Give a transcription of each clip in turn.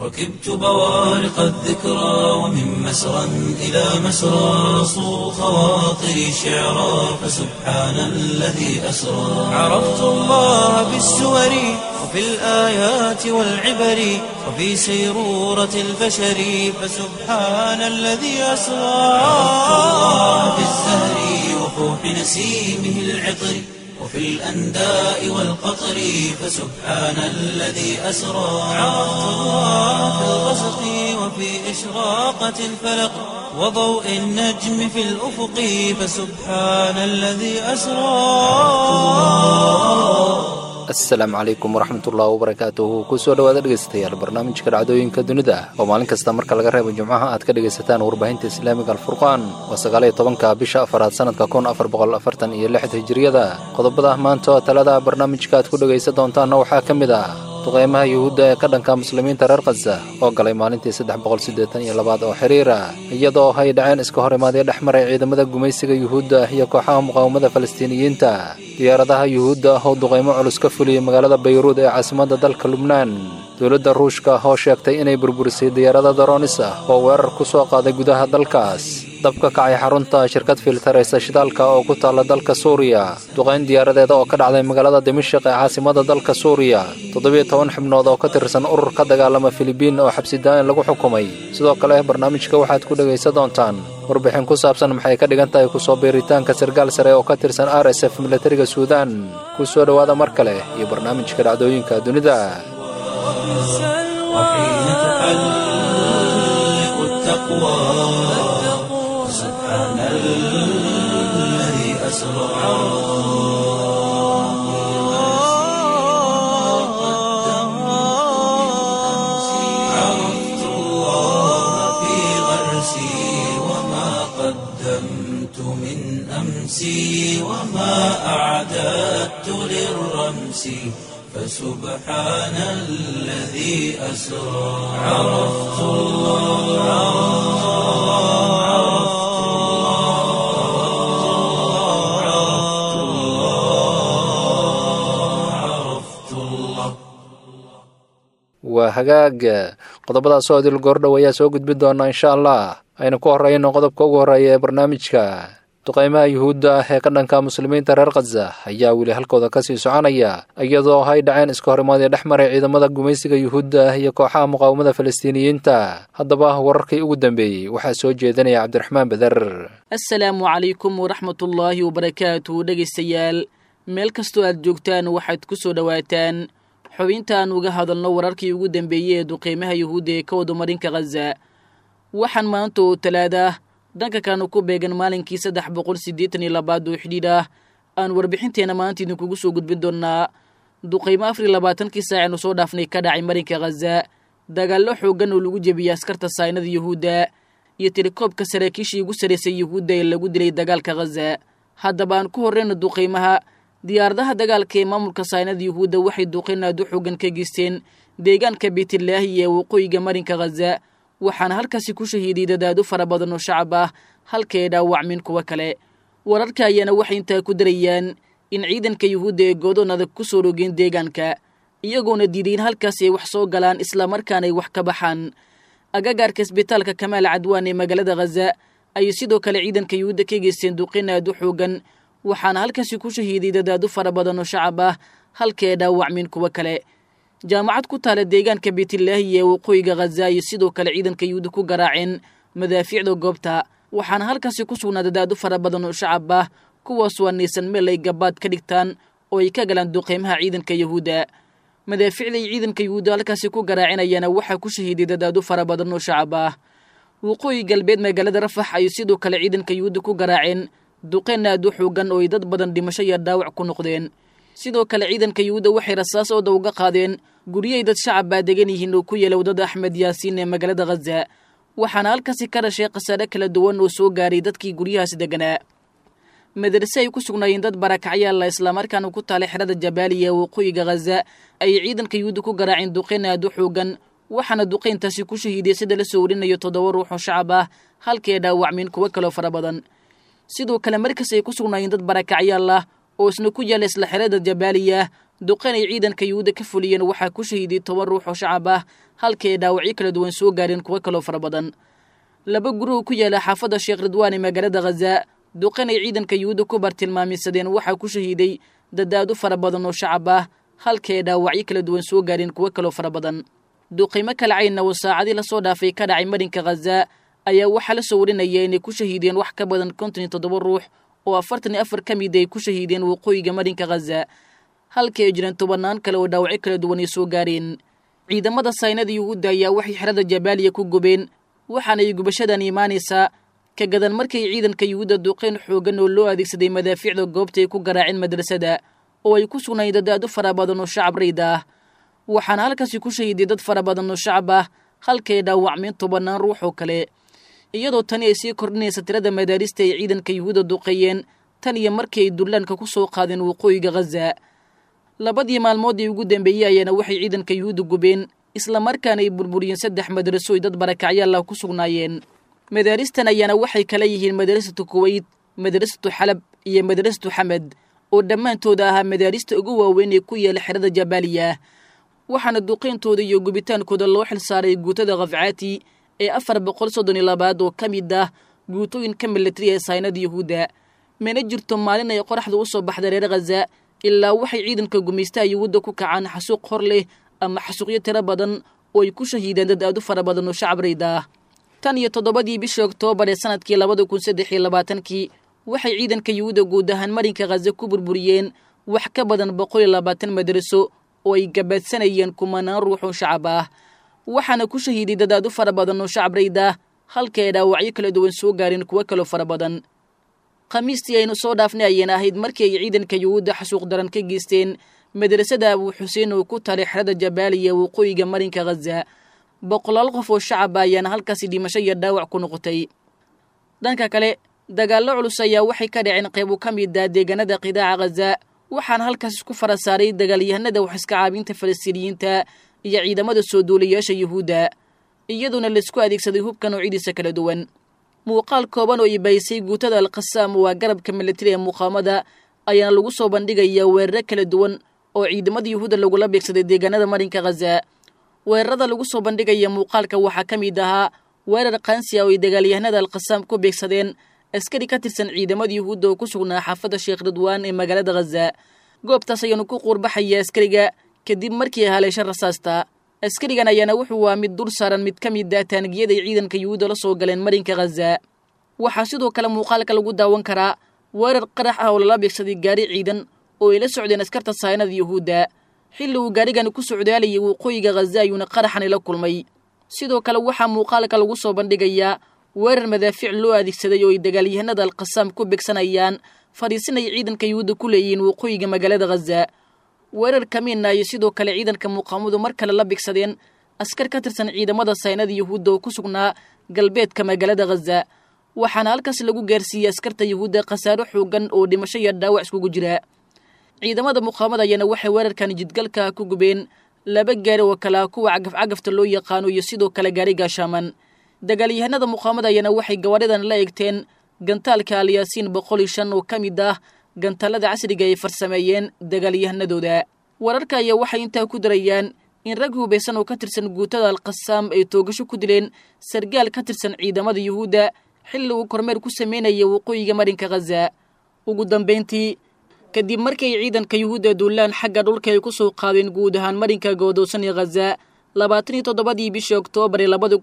ركبت بوارق الذكرى ومن مسرى إلى مسرى صو خواطري شعرا فسبحان الذي أسرى عرفت الله بالسور وفي الآيات والعبر وفي سيرورة البشر فسبحان الذي أسرى عرفت الله بالزهر وفوح نسيمه العطر وفي الأنداء والقطر فسبحان الذي أسرى عرفت الله في الغسق وفي إشراقة الفلق وضوء النجم في الأفق فسبحان الذي أسرى. asalaamu calaykum waraxmatullahi wabarakaatuhu kusoo dhawaada dhegeystayaal barnaamijka dhacdooyinka dunida oo maalin kasta marka laga reebo jumcaha aad ka dhegaysataan warbaahinta islaamiga alfurqaan waa 19-ka bisha afaraad sanadka 1446 hijriyada qodobada maanta oo talada barnaamijka aad ku dhegaysan doontaanna waxaa ka mid ah duqeymaha yuhuudda ee ka dhanka muslimiinta reer Gaza oo galay maalintii 382 oo xiriira iyadoo ay dhaceen iska hor imaadeen dhexmaray ciidamada gumaysiga yuhuudda iyo kooxaha muqaawamada falastiiniyiinta diyaaradaha yuhuudda oo duqeymo culus ka fuliyay magaalada Beirut ee caasimadda dalka Lubnaan dowladda Ruushka oo sheegtay inay burburisay diyaaradaha Drones oo weerar ku soo qaaday gudaha dalkaas dabka kacay xarunta shirkad filtareysa shidaalka oo ku taala dalka Suuriya duqeyn diyaaradeeda oo ka dhacday magaalada Dimashq ee caasimadda dalka Suuriya 17 xubnood oo ka tirsan urur ka dagaalama Filibiin oo xabsi da'an lagu xukumay sidoo kale barnaamijka waxaad ku dhageysan doontaan warbixin ku saabsan maxay ka dhigan tahay ku soo beeritaanka sargaal sare oo ka tirsan RSF militariga Suudaan ku soo dhawaada mar kale iyo barnaamijka dhacdooyinka dunida وحين تحلق التقوى سبحان الذي أسرى عرفت الله في غرسي وما قدمت من أمسي وما أعددت للرمس فسبحان الذي أسرى عرفت الله waa hagaag qodobadaas oo dil goordhow ayaa soo gudbin doona insha Allah ayna ku horeyno qodobka ugu horeeya ee barnaamijka duqeymaha yuhuudda ee ka dhanka muslimiinta reer Gaza ayaa weli halkooda ka sii soconaya iyadoo ay dhaceen iska hor imaadeen dhexmaray ciidamada gumaysiga yuhuudda iyo kooxaha muqaawamada falastiiniyiinta haddaba wararkii ugu dambeeyay waxaa soo jeedinaya Cabdiraxmaan Badar. assalaamu calaykum waraxmatullaahi wabarakaatuh dhegeystayaal meel kastoo aad joogtaan waxaad ku soo dhawaataan xubintaan uga hadalno wararkii ugu dambeeyay ee duqeymaha yuhuudda ee ka wada marinka Gaza waxaan maanta oo talaada dhanka kaanu ku beegan maalinkii 382 oo xidhiidh ah aan warbixinteena maanta idinkugu soo gudbin doonaa duqeymo 24 saac soo dhaafnay ka dhacay marinka Gaza dagaallo xooggan oo lagu jebiyay askarta saynada yuhuudda iyo telekoobka saraakiishii ugu sareysay yuhuudda ee lagu dilay dagaalka Gaza haddaba aan ku horreyno duqeymaha diyaaradaha dagaalka ee maamulka saynada yuhuudda waxay duqeyn aad u xooggan ka geysteen deegaanka Beetlaahi ee waqooyiga marinka Gaza waxaana halkaasi ku shahiiday dad fara badan oo shacab ah halkee dhaawacmin kuwa kale wararka ayana waxay intaa ku darayaan in ciidanka yuhuudda ee go'doonada ku soo rogeen deegaanka iyagoona diiday in halkaasi ay wax soo galaan isla markaana ay wax ka baxaan agagaarka isbitaalka Kamaal Cadwaan ee magaalada Gaza ay sidoo kale ciidanka yuhuudda ka geysteen duqeyn aad u xooggan waxaana halkaasi ku shahiiday dad fara badan oo shacab ah halkee dhaawacmin kuwa kale jaamacad ku taala deegaanka Beetlaahi ee waqooyiga Gaza iyo sidoo kale ciidanka yuhuudda ku garaaceen madaafiicda goobta waxaana halkaasi ku sugnaaday dad fara badan oo shacab ah kuwaas oo aanaysan meel ay gabaad ka dhigtaan oo ay ka galaan duqeymaha ciidanka yuhuudda madaafiicda ciidanka yuhuudda halkaasi ku garaacinayana waxa ku shahiiday dad fara badan oo shacab ah waqooyi galbeed magaalada Rafax ay sidoo kale ciidanka yuhuudda ku garaaceen duqeyn aad u xooggan oo dad badan dhimasho iyo dhaawac ku noqdeen sidoo kale ciidanka yuhuudda waxay rasaas oo uga qaadeen guriyay dad shacab ah degan yihiin oo ku yeelay wadada Axmed Yaasiin ee magaalada Gaza waxaana halkaasi ka dhashay qasaare kala duwan oo soo gaaray dadkii guryahaas deganaa madrasa ay ku sugnaayeen dad barakacyaal la isla markaana ku taalay xirada Jabaaliya waqooyiga Gaza ay ciidanka yuhuudda ku garaaceen duqeyn aad u xooggan waxaana duqeyntaasi ku shahiiday sida la soo warinayo 7 ruux oo shacab ah halkee dhaawacmin kuwa kale fara badan sidoo kale markaas ay ku sugnaayeen dad barakacyaal ah oo isna ku yaala isla xirada Jabaaliya duqeyn ay ciidanka yuhuudda ka fuliyeen waxa ku shahiiday 10 ruux oo shacab ah halka ay dhaawacyo kala duwan soo gaareen kuwo kaloo fara badan. laba guri oo ku yaala xaafadda Sheekh Ridwaan ee magaalada Gaza duqeyn ay ciidanka Yuhuudda ku bartilmaameysadeen waxaa ku shahiiday dad aad u fara badan oo shacab ah halka ay dhaawacyo kala duwan soo gaareen kuwo kaloo fara badan. duqeymo kala cayna oo saacadii la soo dhaafay ka dhacay marinka Gaza ayaa waxaa la soo warinaya inay ku shahiideen wax ka badan 57 ruux oo 44 ka mid ay ku shahiideen waqooyiga marinka Gaza halka ay jiraan tobanaan kale oo dhaawacyo kala duwan ay soo gaareen. ciidamada saynada Yuhuudda ayaa waxay xerada Jabaaliya ku gubeen waxaana ay gubashadan imaanaysaa ka gadan markay ciidanka Yuhuudda duqeyn xoogan oo loo adeegsaday madaafiicda goobta ay ku garaaceen madrasada oo ay ku sugnayd dad aad u fara badan oo shacab rayd ah. waxaana halkaasi ku shahiiday dad fara badan oo shacab ah halka ay dhaawacmeen tobanaan ruux oo kale, iyadoo tani ay sii kordhinaysa tirada madaarista ay ciidanka Yuhuudda duqeeyeen tan iyo markii ay dullaanka ku soo qaadeen waqooyiga Gaza. labadii maalmood ee ugu dambeeyay ayaana waxay ciidanka Yuhuudda gubeen isla markaana ay burburiyeen 3 madraso ay dad barakacyaal ah ku sugnaayeen. madaaristan ayaana waxay kala yihiin madrasatu Kuwait, madrasatu Xalab iyo madrasatu Xamad oo dhammaantooda ahaa madaarista ugu waaweyn ee ku yaala xerada Jabaaliya. waxaana duqeyntooda iyo gubitaankooda loo xilsaaray guutada Qafcaati ee 432 oo ka mid ah guutooyinka militari ee saynada Yuhuudda. mana jirto maalin ay qoraxdu u soo baxday reer Gaza ilaa waxay ciidanka gumaystaha Yuhuudda ku kacaan xasuuq hor leh ama xasuuqyo tiro badan oo ay ku shahiideen dad aad u fara badan oo shacab rayd ah. tan iyo 7 bishii Oktoobar ee sanadkii 2023 waxay ciidanka Yuhuudda guud ahaan marinka Gaza ku burburiyeen wax ka badan 120 madraso oo ay gabaadsanayeen kumanaan ruux oo shacab ah. waxaana ku shahiiday dad aad u fara badan oo shacab rayd ah halka ay dhaawacyo kala duwan soo gaareen kuwo kaloo fara badan. khamiistii aynu soo dhaafnay ayayna ahayd markii ay ciidanka Yuhuudda xasuuq daran ka geysteen madrasada Abu Xuseen oo ku taal xerada Jabaaliya waqooyiga marinka Gaza. boqolaal qof oo shacab ayaana halkaasi dhimasho iyo dhaawac ku noqotay. dhanka kale dagaallo culus ayaa waxay ka dhaceen qaybo ka mid ah deegaanada qidaaca Gaza waxaana halkaas isku fara saaray dagaalyahanada wax iska caabinta Falastiiniyiinta iyo ciidamada soo duuliyaasha Yuhuudda iyaduna la isku adeegsaday hubka noocyadiisa kala duwan. muuqaal kooban oo ibaysay guutada Al-Qassam waa garabka militari ee muqaamada ayaana lagu soo bandhigayaa weeraro kala duwan oo ciidamada Yuhuudda lagula beegsaday deegaanada marinka Gaza. weerarada lagu soo bandhigaya muuqaalka waxaa ka mid ahaa weerar qaansi ah oo ay dagaalyahanada Al-Qassam ku beegsadeen askari ka tirsan ciidamada Yuhuudda oo ku sugnaa xaafadda Sheekh Ridwaan ee magaalada Gaza. goobtaas ayaanu ku quurbaxaya askariga kadib markii ay haleeshay rasaasta. askarigan ayaana wuxuu waa mid dul saaran mid ka mid ah taangiyada ay ciidanka Yuhuudda la soo galeen marinka Gaza. waxaa sidoo kale muuqaalka lagu daawan karaa weerar qarax ah oo lala beegsaday gaari ciidan oo ay la socdeen askarta saynada Yuhuudda. xilli uu gaarigan ku socdaalayay waqooyiga Gaza ayuuna qaraxan la kulmay. sidoo kale waxaa muuqaalka lagu soo bandhigayaa weerar madaafiic loo adeegsaday oo ay dagaalyahanada Al-Qassam ku beegsanayaan fariisinay ciidanka Yuhuudda ku leeyihiin waqooyiga magaalada Gaza. weerar kamiina iyo sidoo kale ciidanka muqaamadu mar kale la beegsadeen askar ka tirsan ciidamada saynada Yuhuudda oo ku sugnaa galbeedka magaalada Gaza. waxaana halkaas lagu gaarsiiyay askarta Yuhuudda khasaaro xoogan oo dhimasho iyo dhaawac iskugu jira. ciidamada muqaamada ayaana waxay weerarkan jidgalka ku gubeen 2 gaari oo kala kuwa cagaf-cagafta loo yaqaano iyo sidoo kale gaari gaashaaman. dagaalyahanada muqaamada ayaana waxay gawaaridan la eegteen gantaalka Al-Yaasiin 105 oo ka mid ah gantaalada casriga ay farsameeyeen dagaalyahanadooda. wararka ayaa waxay intaa ku darayaan in rag hubeysan oo ka tirsan guutada Al-Qassam ay toogasho ku dileen sargaal ka tirsan ciidamada Yuhuudda xilli uu kormeer ku sameynayay waqooyiga marinka Gaza. ugu dambeyntii kadib markii ciidanka Yuhuudda duulaan xagga dhulka ay ku soo qaadeen guud ahaan marinka go'doonsan ee Gaza 27 bishii Oktoobar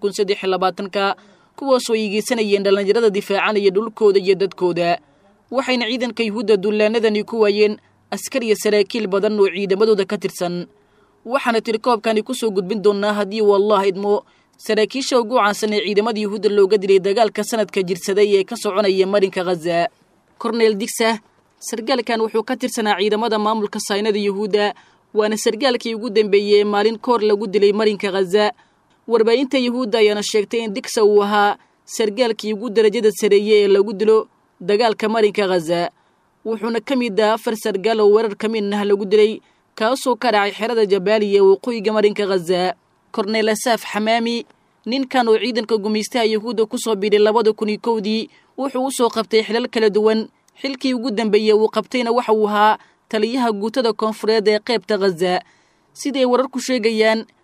2023 kuwaasoo iigeysanayeen dhalinyarada difaacanaya dhulkooda iyo dadkooda. waxayna ciidanka Yuhuudda duulaanadani ku waayeen askar iyo saraakiil badan oo ciidamadooda ka tirsan. waxaana tirkoobkani ku soo gudbin doonaa haddii wallaah idmo saraakiisha ugu caansan ee ciidamada Yuhuudda looga dilay dagaalka sanadka jirsaday ee ka soconaya marinka Gaza. Cornel Digsa sargaalkan wuxuu ka tirsanaa ciidamada maamulka saynada Yuhuudda waana sargaalkii ugu dambeeyay maalin koor lagu dilay marinka Gaza. warbaahinta Yuhuudda ayaana sheegtay in Digsa uu ahaa sargaalkii ugu darajada sareeyay ee lagu dilo dagaalka marinka Gaza. wuxuuna ka mid ahaa 4 sargaal oo weerar kamiinah lagu dilay kaasoo ka dhacay xerada Jabaaliya waqooyiga marinka Gaza. Cornel Asaf Hamami ninkan oo ciidanka gumaystaha Yuhuudda ku soo biiray 2001 wuxuu u soo qabtay xilal kala duwan. xilkii ugu dambeeyay uu qabtayna waxa uu ahaa taliyaha guutada koonfureed ee qaybta Gaza. siday wararku sheegayaan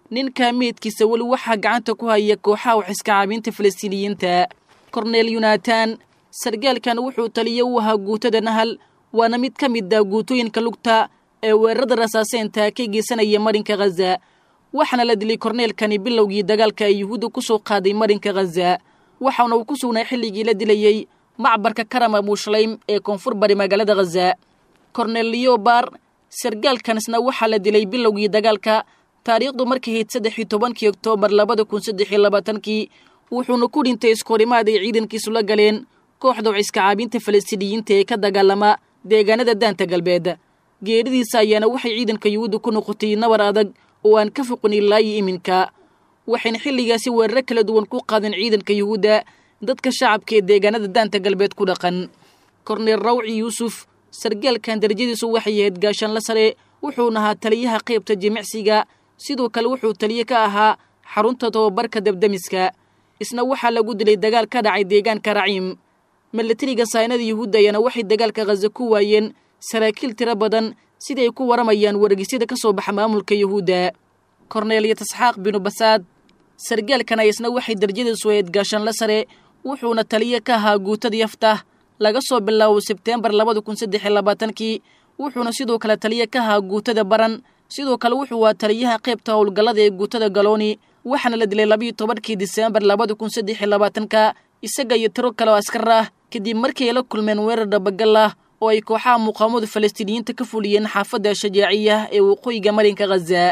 ninka meydkiisa weli waxaa gacanta ku haya kooxaha wax iska caabinta falastiiniyiinta. korneel yunatan sargaalkan wuxuu taliye u ahaa guutada nahal, waana mid ka mid ah guutooyinka lugta ee weerarada rasaaseenta ka geysanaya marinka Gaza. waxaana la dilay korneelkani bilowgii dagaalka ay Yuhuudda ku soo qaaday marinka Gaza, waxaana uu ku sugnaa xilligii la dilayay macbarka Karam Abu Shulaym ee koonfur bari magaalada Gaza. korneel Leobar sargaalkanisna waxaa la dilay bilowgii dagaalka taariikhdu markay ahayd 13 Oktoobar 2023 wuxuuna ku dhintay iskorimaad ay ciidankiisu la galeen kooxda iska caabinta falastiiniyiinta ee ka dagaalama deegaanada daanta galbeed. geeridiisa ayaana waxay ciidanka Yuhuudda ku noqotay nabar adag oo aan ka foqin ilaa iminka, waxayna xilligaasi weerar kala duwan ku qaadeen ciidanka Yuhuudda dadka shacabka ee deegaanada daanta galbeed ku dhaqan. korneel Rawci Yuusuf sargaalkan darajadiisu waxay ahayd gaashaan la sare, wuxuuna ahaa taliyaha qaybta jimicsiga, sidoo kale wuxuu taliye ka ahaa xarunta tababarka dabdamiska. isna waxaa lagu dilay dagaal ka dhacay deegaanka Raciim. milatariga saynada Yuhuudda ayaana waxay dagaalka Gaza ku waayeen saraakiil tiro badan sida ay ku waramayaan wargeysyada ka soo baxa maamulka Yuhuudda. korneel Yitzhaq bin Basad sargaalkan isna waxay darajadiisu ahayd gaashaan la sare, wuxuuna taliye ka ahaa guutada Yaftah laga soo bilaabo Sebtembar 2023, wuxuuna sidoo kale taliye ka ahaa guutada Baran. sidoo kale wuxuu waa taliyaha qaybta howlgallada ee guutada Galoni, waxaana la dilay 12 Diseembar 2023 isaga iyo tiro kale oo askar ah kadib markii ay la kulmeen weerar dabagal ah oo ay kooxaha muqaawamada falastiiniyiinta ka fuliyeen xaafadda Shajaaciya ee waqooyiga marinka Gaza.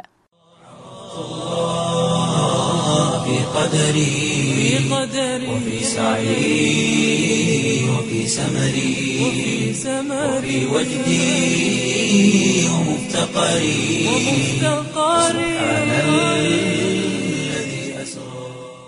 في قدري وفي سعي وفي سمري وفي وجدي ومفتقري سبحان الذي أسرى.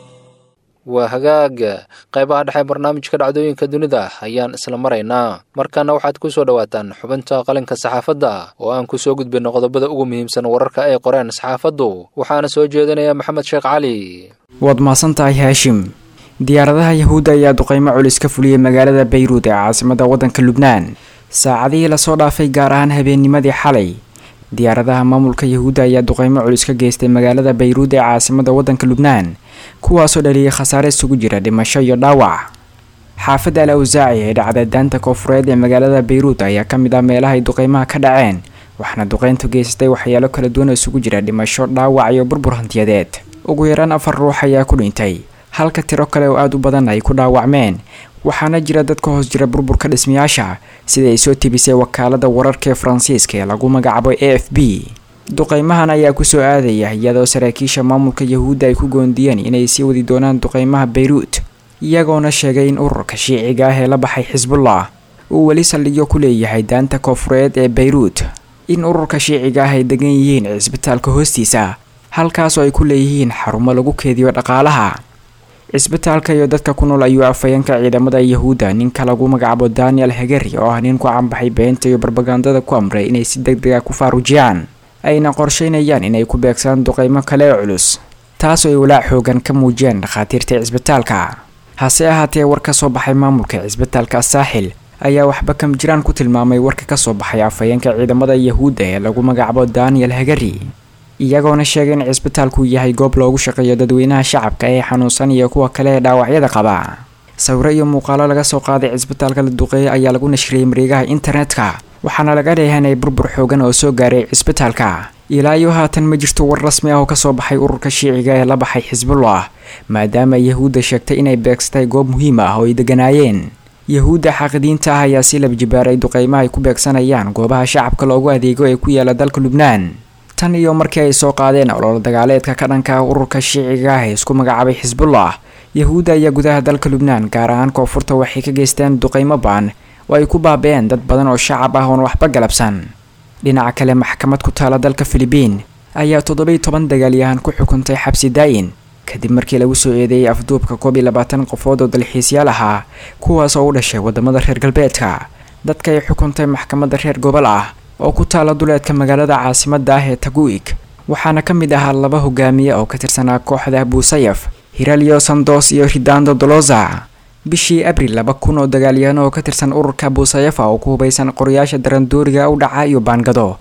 waa hagaag qaybaha dhexe barnaamijka dhacdooyinka dunida ayaan isla maraynaa. markana waxaad ku soo dhawaataan xubinta qalinka saxaafadda oo aan ku soo gudbino qodobada ugu muhiimsan wararka ay qoreen saxaafaddu, waxaana soo jeedinaya maxamed sheekh cali. waad mahadsantahay haashim. diyaaradaha Yuhuudda ayaa duqeymo culus ka fuliyay magaalada Beirut ee caasimadda waddanka Lubnaan saacadihii la soo dhaafay, gaar ahaan habeennimadii xalay. diyaaradaha maamulka Yuhuudda ayaa duqeymo culus ka geystay magaalada Beirut ee caasimadda waddanka Lubnaan, kuwaasoo dhaliyay khasaare isugu jira dhimasho iyo dhaawac. xaafadda Al-Awzaaci ee dhacda daanta koonfureed ee magaalada Beirut ayaa ka mid ah meelaha ay duqeymaha ka dhaceen, waxaana duqeyntu geystay waxyaalo kala duwan oo isugu jira dhimasho, dhaawac iyo burbur hantiyadeed. ugu yaraan 4 ruux ayaa ku dhintay, halka tiro kale oo aad u badan ay ku dhaawacmeen, waxaana jira dad ka hoos jira burburka dhismayaasha sida ay soo tibisay wakaalada wararka ee Faransiiska ee lagu magacaabo AFP. duqeymahan ayaa ku soo aadaya iyadoo saraakiisha maamulka Yuhuudda ay ku goondiyeen inay sii wadi doonaan duqeymaha Beirut, iyagoona sheegay in ururka shiiciga ah ee la baxay Xisbullah uu weli saldhigyo ku leeyahay daanta koonfureed ee Beirut, in ururka shiiciga ah ay degan yihiin cisbitaalka hoostiisa, halkaas oo ay ku leeyihiin xarumo lagu keediyo dhaqaalaha. cisbitaalka iyo dadka ku nool ayuu afayeenka ciidamada Yuhuudda ninka lagu magacaabo Daniel Hagari oo ah nin ku canbaxay beenta iyo barbagandada ku amray inay si degdeg ah ku faarujiyaan, ayna qorsheynayaan inay ku beegsadaan duqeymo kale oo culus, taasoo ay walaac xoogan ka muujiyeen dhakhaatiirta cisbitaalka. hase ahaatee war ka soo baxay maamulka cisbitaalka Saaxil ayaa waxba kam jiraan ku tilmaamay warka ka soo baxay afayeenka ciidamada Yuhuudda ee lagu magacaabo Daniel Hagari, iyagoona sheegay in cisbitaalku yahay goob loogu shaqeeyo dadweynaha shacabka ee xanuunsan iyo kuwa kale ee dhaawacyada qaba. sawirro iyo muuqaalo laga soo qaaday cisbitaalka la duqeeyay ayaa lagu nashriyay mareegaha internetka, waxaana laga dheehanay burbur xoogan oo soo gaaray cisbitaalka. ilaa iyo haatan ma jirto war rasmi ah oo ka soo baxay ururka shiiciga ee la baxay Xisbullah, maadaama Yuhuudda sheegtay inay beegsatay goob muhiim ah oo ay deganaayeen. Yuhuudda xaqidiinta ah ayaa si labjibaaray duqeymaha ay ku beegsanayaan goobaha shacabka loogu adeego ee ku yaala dalka Lubnaan, tan iyo markii ay soo qaadeen olol dagaaleedka ka dhanka ururka shiiciga ah ee isku magacaabay Xisbullah. Yuhuudda ayaa gudaha dalka Lubnaan gaar ahaan koonfurta waxay ka geysteen duqeymo baan oo ay ku baabeen dad badan oo shacab ah oo waxba galabsan. dhinaca kale maxkamad ku taala dalka Filibiin ayaa 17 dagaalyahan ku xukuntay xabsi daa'in kadib markii lagu soo eedeeyay afduubka 22 qofood oo dalxiisyaal ah kuwaas oo u dhashay wadamada reer galbeedka. dadka ay xukuntay maxkamadda reer gobol ah oo ku taala duleedka magaalada caasimadda ah ee Taguig, waxaana ka mid ahaa 2 hogaamiye oo ka tirsanaa kooxda Abu Sayyaf, Hiralio Santos iyo Ridando Doloza. bishii Abriil 2000 oo dagaalyahan oo ka tirsan ururka Abu Sayyaf oo ku hubaysan qoryaasha darandooriga u dhaca iyo baangado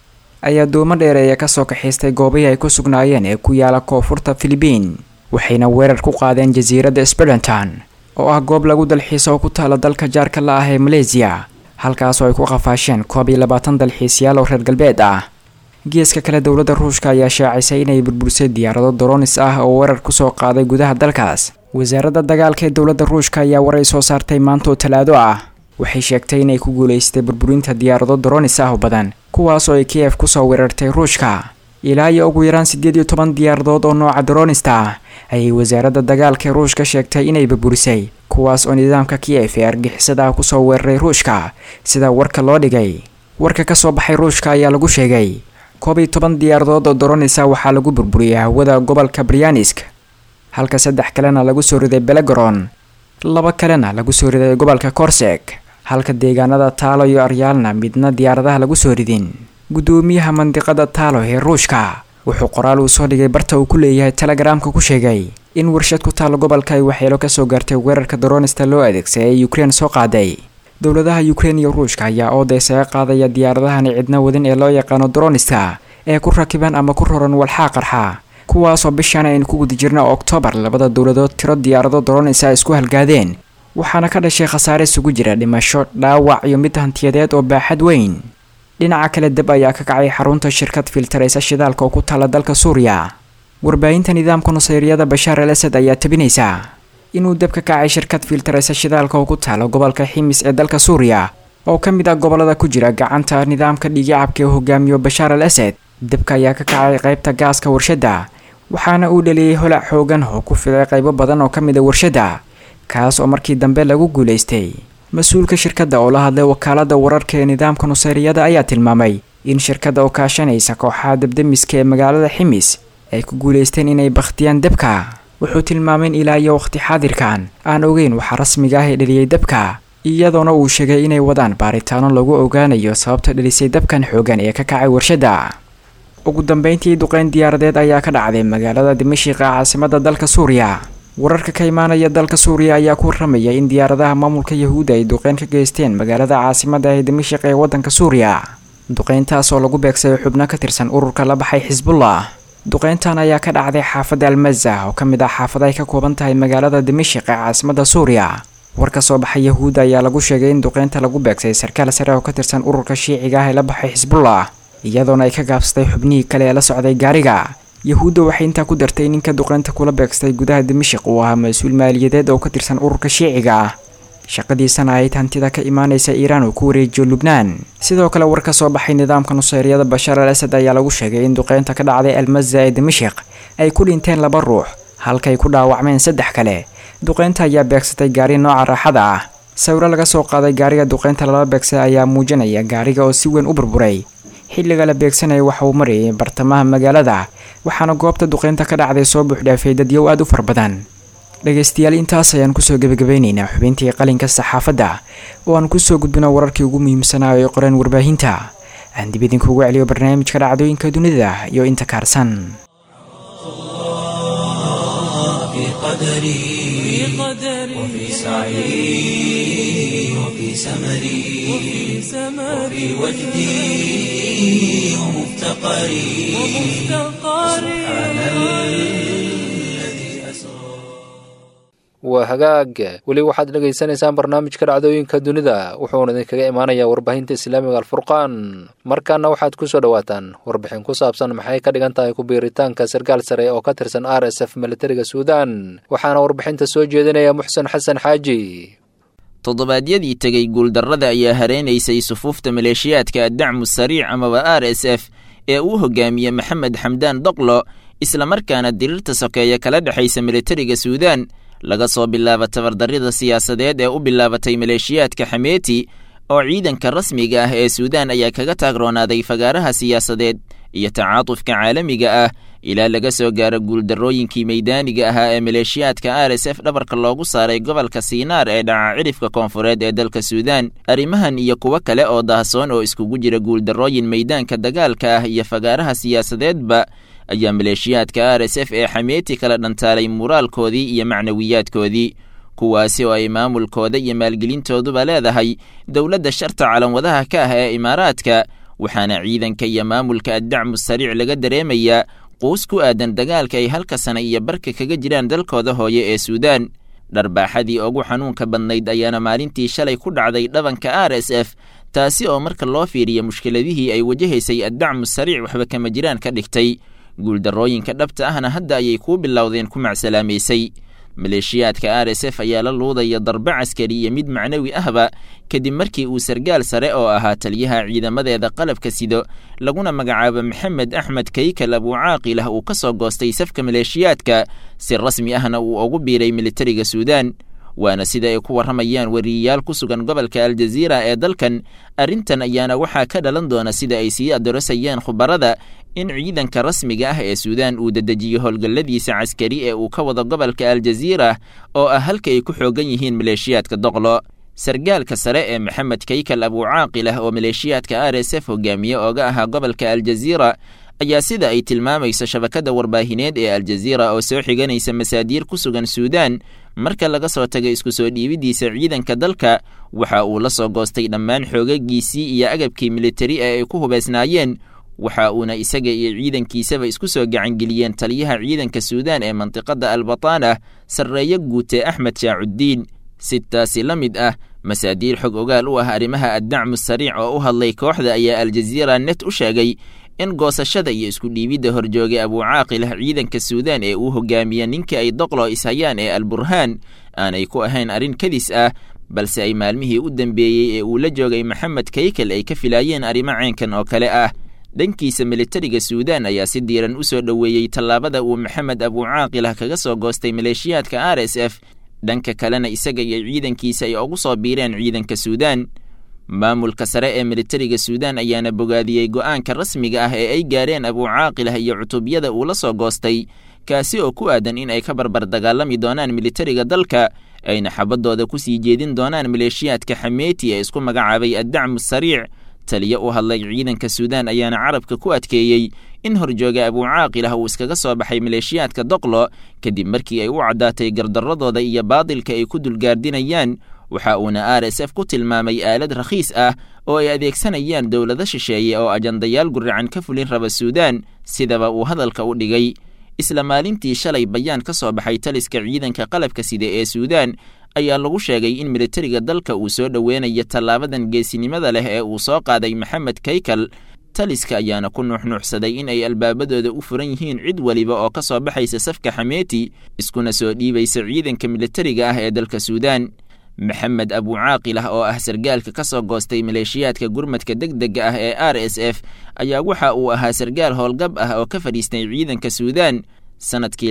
ayaa doomo dheereeya kasoo kaxiistay goobihii ay ku sugnaayeen ee ku yaala koonfurta Philippine waxayna weerar ku qaadeen jasiiradda Spelanton oo ah goob lagu dalxiiso oo ku taala dalka jaarka la ah ee Malaysia halkaas oo ay ku qafaasheen 22 dalxiisayaal oo reer galbeed ah. geeska kale dowladda Ruushka ayaa shaacisay inay burburisay diyaarado drones ah oo weerar ku soo qaaday gudaha dalkaas. wasaaradda dagaalka ee dowladda Ruushka ayaa waray soo saartay maanta oo Talaado ah waxay sheegtay inay ku guuleystay burburinta diyaarado drones ah oo badan kuwaas oo ay Kiev ku soo weerartay Ruushka. ilaa iyo ugu yaraan 18 diyaaradood oo nooca drones ah ayay wasaaradda dagaalka ee Ruushka sheegtay inay burburisay kuwaas oo nidaamka Kiev ee argixisada ku soo weeraray Ruushka sida warka loo dhigay. warka ka soo baxay Ruushka ayaa lagu sheegay 12 diyaaradood oo drones ah waxaa lagu burburiyay hawada gobolka Bryansk halka 3 kalena lagu soo riday Belgorod 2 kalena lagu soo riday gobolka Korsak halka deegaanada Taalo iyo Aryalna midna diyaaradaha lagu soo ridin. gudoomiyaha mandiqada Taalo ee Ruushka wuxuu qoraal u soo dhigay barta uu ku leeyahay Telegramka ku sheegay in warshad ku taalo gobolka ay waxyeelo ka soo gaartay weerarka droonista loo adeegsaday Ukraine soo qaaday. dowladaha Ukraine iyo Ruushka ayaa oodeysa qaadaya diyaaradahan cidna wadin ee loo yaqaan droonista ee ku rakiban ama ku roran walxaa qarxa kuwaas oo bishan ay ku guda jirna October labada dowladood tiro diyaarado droonista isku halgaadeen waxaana ka dhashay khasaare isugu jira dhimasho dhaawac iyo mid hantiyadeed oo baaxad weyn. dhinaca kale dab ayaa ka kacay xarunta shirkad filtareysa shidaalka oo ku taala dalka Suuriya. warbaahinta nidaamka Nusayriyada Bashar al-Assad ayaa tabinaysa inuu dab ka kacay shirkad filtareysa shidaalka oo ku taala gobolka Ximis ee dalka Suuriya oo ka mid ah gobolada ku jira gacanta nidaamka dhigacabka ee hogaamiyo Bashar al-Assad. dabka ayaa ka kacay qaybta gaaska warshada waxaana uu dhaliyay holac xoogan oo ku fiday qaybo badan oo ka mid ah warshada kaas oo markii dambe lagu guuleystay. mas-uulka shirkadda oo la hadlay wakaaladda wararka ee nidaamka Nusayriyada ayaa tilmaamay in shirkadda oo kaashanaysa kooxaha dabdamiska ee magaalada Ximis ay ku guuleysteen inay bakhtiyaan dabka. wuxuu tilmaamay in ilaa iyo waqti xaadirkan aan ogeyn waxa rasmiga ah ee dhaliyay dabka iyadoona uu sheegay inay wadaan baaritaano lagu ogaanayo sababta dhalisay dabkan xoogan ee ka kacay warshada. ugu dambeyntii duqeyn diyaaradeed ayaa ka dhacday magaalada Dimashq caasimadda dalka Suuriya. wararka ka imaanaya dalka Suuriya ayaa ku warramaya in diyaaradaha maamulka Yahuudda ay duqeyn ka geysteen magaalada caasimadda ee Dimashq ee waddanka Suuriya. duqeyntaas oo lagu beegsaday xubno ka tirsan ururka la baxay Xisbullah. duqeyntan ayaa ka dhacday xaafadda Al-Mazah oo ka mid ah xaafadaha ay ka kooban tahay magaalada Dimashq ee caasimadda Suuriya. war ka soo baxay Yahuudda ayaa lagu sheegay in duqeynta lagu beegsaday sarkaal sare oo ka tirsan ururka Shiiciga ah ee la baxay Xisbullah iyadoona ay ka gaabsatay xubnihii kale ee la socday gaariga. Yahuudda waxay intaa ku dartay in ninka duqeynta kula beegstay gudaha Dimashq uu ahaa mas'uul maaliyadeed oo ka tirsan ururka Shiiciga ah shaqadiisana ay hantida ka imaanaysa Iiraan oo ku wareejiyo Lubnaan. sidoo kale war ka soo baxay nidaamka Nusayriyada Bashar al-Assad ayaa lagu sheegay in duqeynta ka dhacday Al-Mazah ee Dimashq ay ku dhinteen 2 ruux halka ay ku dhaawacmeen 3 kale. duqeynta ayaa beegsatay gaari nooca raaxada ah. sawirro laga soo qaaday gaariga duqeynta lala beegsaday ayaa muujinaya gaariga oo si weyn u burburay xilliga la beegsanay waxa uu marayay bartamaha magaalada waxaana goobta duqeynta ka dhacday soo buuxdhaafay dadyow aad u farbadan. dhageystayaal intaas ayaan kusoo gabagabaynaynaa xubintii qalinka saxaafadda oo aan kusoo gudbino wararkii ugu muhiimsanaa ee qoreen warbaahinta. aan dib idinkuugu celiyo barnaamijka dhacdooyinka dunida iyo inta kaarsan. وفي سعي وفي سمري وجدي ومفتقري سبحان الذي أسرى. waa hagaag weli waxaad dhageysanaysaan barnaamijka dhacdooyinka dunida wuxuuna idinkaga imaanayaa warbaahinta islaamiga Al-Furqaan. markaana waxaad ku soo dhawaataan warbixin ku saabsan maxay ka dhigan tahay ku biiritaanka sarkaal sare oo ka tirsan RSF militariga Suudaan. waxaana warbixinta soo jeedinaya Muxsin Xasan Xaaji. toddobaadyadii tegay guuldarrada ayaa hareynaysay sufuufta maleeshiyaadka dacmu sariic amaba RSF ee uu hogaamiyey Maxamed Xamdaan Daqlo isla markaana dirirta sokeeya kala dhaxaysa militariga Suudaan laga soo bilaabo tabardarrida siyaasadeed ee u bilaabatay maleeshiyaadka Xameeti oo ciidanka rasmiga ah ee Suudaan ayaa kaga taagroonaaday fagaaraha siyaasadeed iyo tacaatufka caalamiga ah ilaa laga soo gaaro guuldarrooyinkii maydaaniga ahaa ee maleeshiyaadka RSF dhabarka loogu saaray gobolka Siinaar ee dhaca cirifka koonfureed ee dalka Suudaan. arrimahan iyo kuwo kale oo daahsoon oo iskugu jira guuldarrooyin maydaanka dagaalka ah iyo fagaaraha siyaasadeedba ayaa maleeshiyaadka RSF ee Xameeti kala dhantaalay muraalkoodii iyo macnawiyaadkoodii kuwaasi oo ay maamulkooda iyo maalgelintooduba leedahay dowladda sharta calanwadaha ka ah ee Imaaraadka waxaana ciidanka iyo maamulka addacmu sariic laga dareemayaa quus ku aadan dagaalka ay halka sana iyo barka kaga jiraan dalkooda hooye ee suudaan. dharbaaxadii ugu xanuunka badnayd ayaana maalintii shalay ku dhacday dhabanka RSF, taasi oo marka loo fiiriyo mushkiladihii ay wajahaysay addacmu sariic waxba kama jiraan ka dhigtay. guuldarrooyinka dhabta ahna hadda ayay kuu bilowdeen ku macsalaamaysay. maleeshiyaadka RSF ayaa la luudaya darbe caskari iyo mid macnawi ahba kadib markii uu sargaal sare oo ahaa taliyaha ciidamadeeda qalabka sido laguna magacaabo maxamed axmed kaykal abucaaqilah uu ka soo goostay safka maleeshiyaadka si rasmi ahna uu ugu biiray militariga suudaan. waana sida ay ku warramayaan wariyayaal ku sugan gobolka aljaziira ee dalkan. arrintan ayaana waxaa ka dhalan doona sida ay sii adoorasayaan khubarada in ciidanka rasmiga ah ee suudaan uu dedejiyo howlgalladiisa caskari ee uu ka wado gobolka aljaziira oo ah halka ay ku xoogan yihiin maleeshiyaadka doqlo. sargaalka sare ee maxamed kaykal abucaaqilah oo maleeshiyaadka RSF hogaamiye ooga ahaa gobolka aljaziira ayaa sida ay tilmaamayso shabakada warbaahineed ee aljaziira oo soo xiganaysa masaadiir ku sugan suudaan, marka laga soo tagay isku soo dhiibidiisa ciidanka dalka waxa uu la soo goostay dhammaan xoogagiisii iyo agabkii militari ee ay ku hubaysnaayeen. waxa uuna isaga iyo ciidankiisaba isku soo gacangeliyeen taliyaha ciidanka suudaan ee mantiqada albataana sarreeye guute axmed shaacudiin. sidaasi la mid ah masaadiir xog ogaal u ah arrimaha addacmu sariic oo u hadlay kooxda ayaa aljaziira net u sheegay in goosashada iyo isku dhiibidda horjoogay abucaaqilah ciidanka suudaan ee uu hogaamiya ninkii ay doqlo ishayaan ee alburhaan aanay ku ahayn arrin kadis ah, balse ay maalmihii u dambeeyey ee uu la joogay maxamed kaykal ay ka filaayeen arrimo caynkan oo kale ah. dhankiisa militariga suudaan ayaa si diiran u soo dhoweeyey tallaabada uu maxamed abucaaqilah kaga soo goostay maleeshiyaadka RSF, dhanka kalena isaga iyo ciidankiisa ay ugu soo biireen ciidanka suudaan. maamulka sare ee militariga suudaan ayaana bogaadiyey go'aanka rasmiga ah ee ay gaareen abucaaqilah iyo cutubyada uu la soo goostay, kaasi oo ku aadan in ay ka barbar dagaalami doonaan militariga dalka ayna xabadooda ku sii jeedin doonaan maleeshiyaadka xameeti ee isku magacaabay addacmu sariic. taliye u hadlay ciidanka suudaan ayaana carabka ku adkeeyey in horjooga abucaaqilah uu iskaga soo baxay maleeshiyaadka doqlo kadib markii ay u caddaatay gardarradooda iyo baadilka ay ku dulgaardinayaan. waxa uuna RSF ku tilmaamay aalad rakhiis ah oo ay adeegsanayaan dowlado shisheeye oo ajandayaal guracan ka fulin raba suudaan, sidaba uu hadalka u dhigay. isla maalintii shalay bayaan ka soo baxay taliska ciidanka qalabka sida ee suudaan ayaa lagu sheegay in militariga dalka uu soo dhoweynayo tallaabadan geesinimada leh ee uu soo qaaday maxamed kaykal. taliska ayaana ku nuuxnuuxsaday in ay albaabadooda u furan yihiin cid waliba oo ka soo baxaysa safka xameeti iskuna soo dhiibaysa ciidanka militariga ah ee dalka suudaan. maxamed abucaaqilah oo ah sargaalka ka soo goostay maleeshiyaadka gurmadka degdega ah ee RSF ayaa waxa uu ahaa sargaal howlgab ah oo ka fadhiistay ciidanka suudaan. sanadkii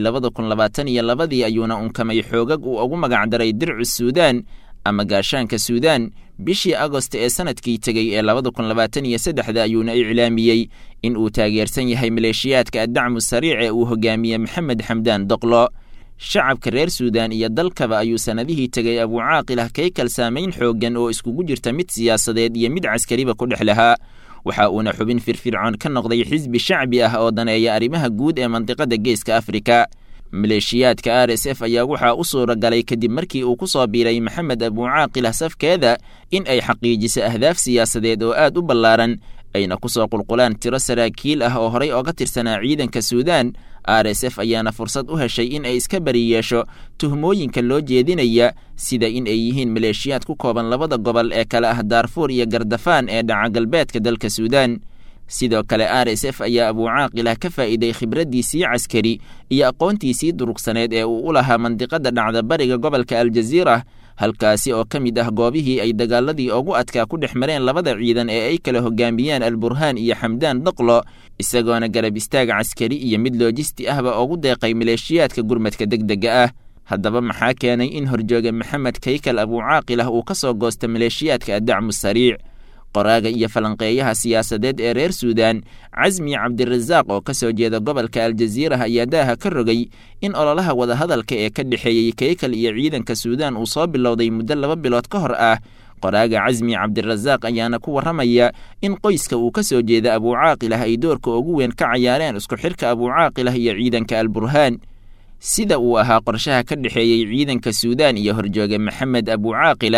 2022 ayuuna unkamay xoogag uu ugu magacdaray dircu suudaan ama gaashaanka suudaan. bishii agost ee sanadkii tegey ee 2023 ayuuna iclaamiyey in uu taageersan yahay maleeshiyaadka addacmu sariic ee uu hogaamiye maxamed xamdaan doqlo. shacabka reer suudaan iyo dalkaba ayuu sanadihii tegay abucaaqilah kaykal saamayn xooggan oo iskugu jirta mid siyaasadeed iyo mid caskariba ku dhex lahaa. waxa uuna xubin firfircoon ka noqday xisbi shacbi ah oo daneeya arrimaha guud ee mantiqada geeska afrika. maleeshiyaadka RSF ayaa waxaa u suura galay kadib markii uu ku soo biiray maxamed abucaaqilah safkeeda in ay xaqiijiso ahdaaf siyaasadeed oo aad u ballaaran, ayna ku soo qulqulaan tiro saraakiil ah oo horay ooga tirsanaa ciidanka suudaan. RSF ayaana fursad u heshay in ay iska bari yeesho tuhmooyinka loo jeedinaya sida in ay yihiin maleeshiyaad ku kooban labada gobol ee kale ah daarfuur iyo gardafaan ee dhaca galbeedka dalka suudaan. sidoo kale RSF ayaa abucaaqilah ka faa'iiday khibraddiisii caskari iyo aqoontiisii durugsaneed ee uu u lahaa mandiqada dhacda bariga gobolka aljaziira, halkaasi oo ka mid ah goobihii ay dagaaladii ugu adkaa ku dhex mareen labada ciidan ee ay kala hogaamiyaan alburhaan iyo xamdaan doqlo, isagoona garab istaag caskari iyo mid loojisti ahba ugu deeqay maleeshiyaadka gurmadka degdega ah. haddaba maxaa keenay in horjooga maxamed kaykal abucaaqilah uu ka soo goosta maleeshiyaadka addacmu sariic? qoraaga iyo falanqeeyaha siyaasadeed ee reer suudaan casmi cabdirasaaq oo ka soo jeeda gobolka aljaziira ayaa daaha ka rogay in ololaha wadahadalka ee ka dhexeeyey kaykal iyo ciidanka suudaan uu soo bilowday muddo 2 bilood ka hor ah. qoraaga casmi cabdirasaaq ayaana ku warramaya in qoyska uu ka soo jeeda abucaaqilah ay doorka ugu weyn ka cayaareen isku xirka abucaaqilah iyo ciidanka alburhaan. sida uu ahaa qorshaha ka dhexeeyey ciidanka suudaan iyo horjooga maxamed abucaaqilah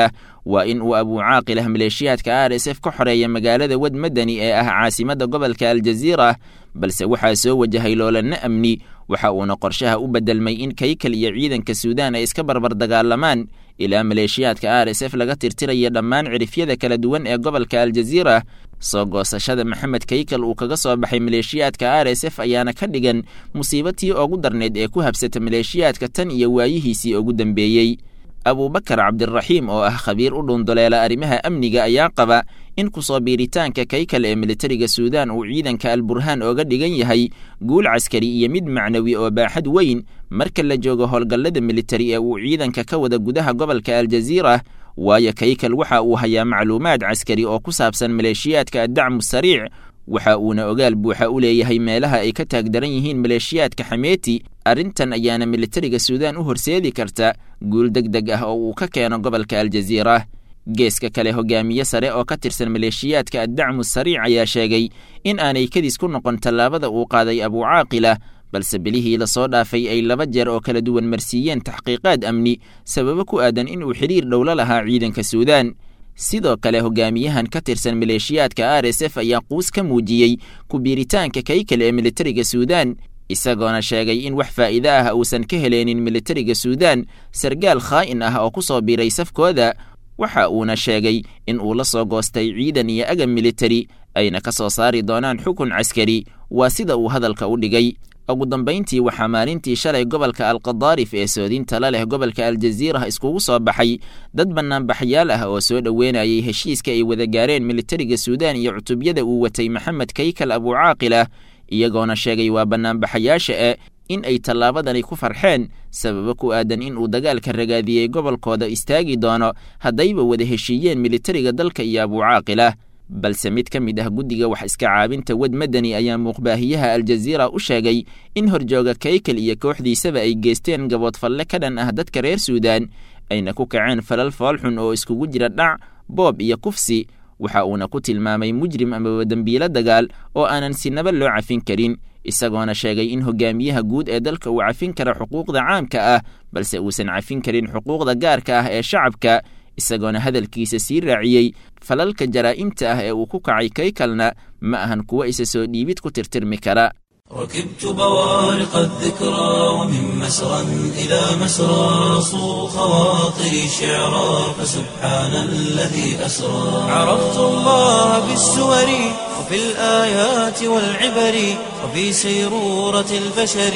waa in uu abuucaaqilah maleeshiyaadka r s f ka xoreeya magaalada wad madani ee ah caasimadda gobolka aljaziira, balse waxaa soo wajahay loolanno amni. waxa uuna qorshaha u bedelmay in kaykal iyo ciidanka suudaan ay iska barbar dagaalamaan ilaa maleeshiyaadka r s f laga tirtiraya dhammaan cirifyada kala duwan ee gobolka aljaziira. soo goosashada maxamed kaykal uu kaga soo baxay maleeshiyaadka r s f ayaana ka dhigan musiibatii ugu darneed ee ku habsata maleeshiyaadka tan iyo waayihiisii ugu dambeeyey. abuubakar cabdiraxiim oo ah khabiir u dhuunduleela arrimaha amniga ayaa qaba in kusoo biiritaanka kaykal ee militariga suudaan uu ciidanka alburhaan ooga dhigan yahay guul caskari iyo mid macnawi oo baaxad weyn marka la joogo howlgallada militari ee uu ciidanka ka wada gudaha gobolka aljaziira, waayo kaykal waxa uu hayaa macluumaad caskari oo ku saabsan maleeshiyaadka addacmu sariic, waxa uuna ogaal buuxa u leeyahay meelaha ay ka taagdaran yihiin maleeshiyaadka xameeti. arrintan ayaana militariga suudaan u horseedi karta guul deg deg ah oo uu ka keeno gobolka aljaziira. geeska kale hogaamiye sare oo ka tirsan maleeshiyaadka addacmu sariic ayaa sheegay in aanay kadis ku noqon tallaabada uu qaaday abuucaaqila, balse bilihii lasoo dhaafay ay 2 jeer oo kala duwan marsiiyeen taxqiiqaad amni sababo ku aadan in uu xiriir dhowla lahaa ciidanka suudaan. sidoo kale hogaamiyahan ka tirsan maleeshiyaadka r s f ayaa quus ka muujiyey ku biiritaanka kaykal ee militariga suudaan, isagoona sheegay in wax faa'iido ah uusan ka heleenin militariga suudaan sargaal khaa'in ah oo ku soo biiray safkooda. waxa uuna sheegay in uu la soo goostay ciidan iyo agab militari ayna ka soo saari doonaan xukun caskari, waa sida uu hadalka u dhigay. ugu dambayntii waxaa maalintii shalay gobolka alqadaarif ee soodinta la leh gobolka aljaziira iskugu soo baxay dad bannaanbaxyaal ah oo soo dhoweynayay heshiiska ay wada gaareen militariga suudaan iyo cutubyada uu watay maxamed kaykal abuucaaqilah, iyagoona sheegay waa bannaanbaxayaasha in ay tallaabadani ku farxeen sababo ku aadan in uu dagaalka ragaadiyey gobolkooda istaagi doono haddayba wada heshiiyeen militariga dalka iyo abuucaaqilah. balse mid ka mid ah guddiga wax iska caabinta wad madani ayaa muuqbaahiyaha aljaziira u sheegay in horjooga kaykal iyo kooxdiisaba ay geysteen gaboodfalle ka dhan ah dadka reer suudaan, ayna ku kaceen falal foolxun oo iskugu jira dhac, boob iyo kufsi. waxa uuna ku tilmaamay mujrim amaba dembiilo dagaal oo aanan sinaba loo cafin karin, isagoona sheegay in hogaamiyaha guud ee dalka uu cafin kara xuquuqda caamka ah balse uusan cafin karin xuquuqda gaarka ah ee shacabka, isagoona hadalkiisa sii raaciyey falalka jaraa'imta ah ee uu ku kacay kaykalna ma ahan kuwa isa soo dhiibid ku tirtirmi kara. ركبت بوارق الذكرى ومن مسرى إلى مسرى صو خواطري شعرا فسبحان الذي أسرى. عرفت الله بالسور وفي الآيات والعبر وفي سيرورة البشر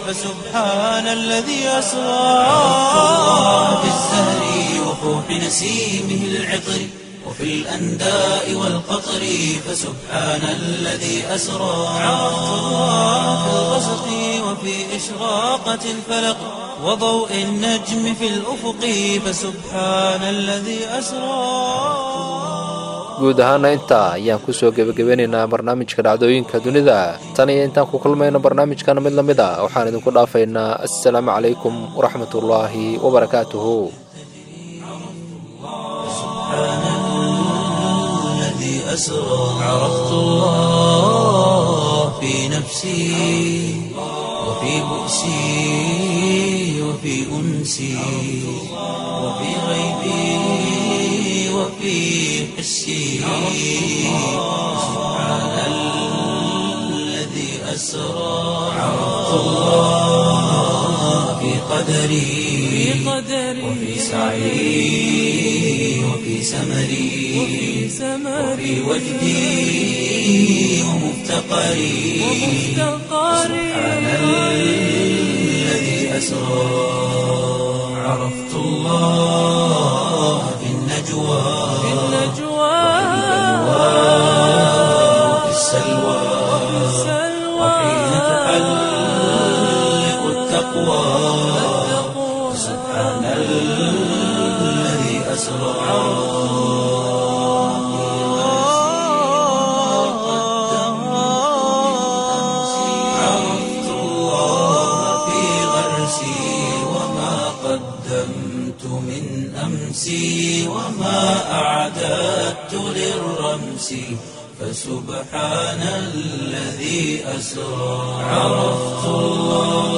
فسبحان الذي أسرى. عرفت الله بالزهر وفوح نسيمه العطر وفي الأنداء والقطر فسبحان الذي أسرى. عرفت الله في الغسق وفي إشراقة الفلق وضوء النجم في الأفق فسبحان الذي أسرى. guud ahaana intaa ayaan ku soo gebagabeynaynaa barnaamijka dhacdooyinka dunida. tan iyo intaan ku kulmayno barnaamijkana mid la mid a waxaan idinku dhaafaynaa assalaamu calaykum waraxmatullaahi wabarakaatuhu. عرفت الله في نفسي وفي بؤسي وفي أنسي وفي غيبي وفي حسي. سبحان الذي أسرى. عرفت الله في قدري وفي سعي وفي سمري وفي وجدي ومفتقري. سبحان الذي أسرى. عرفت الله في النجوى وفي السلوى وحين تحلق التقوى. سبحان الذي أسرى. عرفت الله في غرسي وما قدمت من أمسي وما أعددت للرمس. فسبحان الذي أسرى. عرفت الله